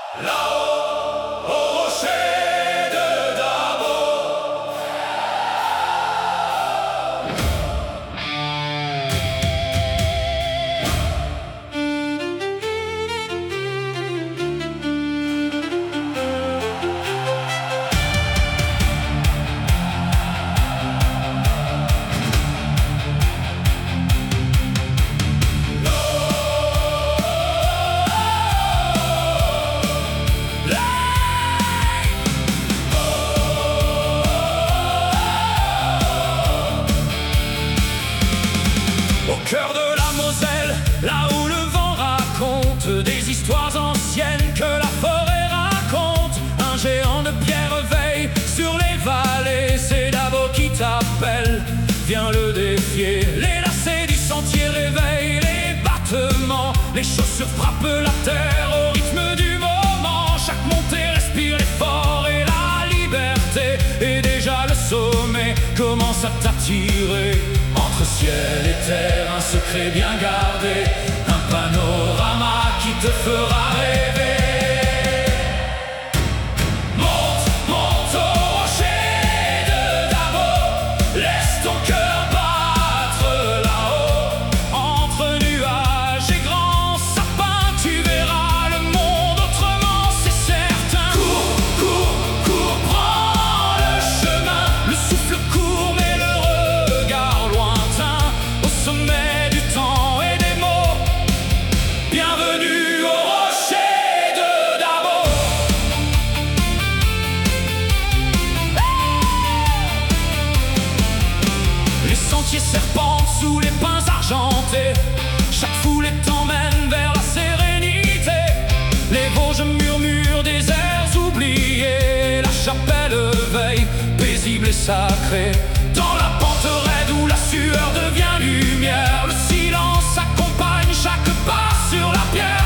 Là-haut, au rocher de Dabo. Au cœur de la Moselle, là où le vent raconte des histoires anciennes que la forêt raconte, un géant de pierre veille sur les vallées. C'est Dabo qui t'appelle, viens le défier. Les lacets du sentier réveillent les battements, les chaussures frappent la terre au rythme du moment. Chaque montée respire l'effort et la liberté, et déjà le sommet commence à t'attirer. Entre ciel et terre, un secret bien gardé, un panorama qui te fera rêver. Monte, monte au rocher de Dabo, laisse ton cœur battre là-haut. Entre nuages et grands sapins, tu verras le monde autrement, c'est certain. Cours, cours, cours, prends le chemin, le souffle court mais le regard lointain. Au sommet du temps et des mots, bienvenue au rocher de Dabo. Les sentiers serpentent sous les pins argentés, chaque foulée t'emmène vers la sérénité. Les Vosges murmurent des airs oubliés, la chapelle veille, paisible et sacrée. Dans la pente raide où la sueur devient lumière, le silence accompagne chaque pas sur la pierre.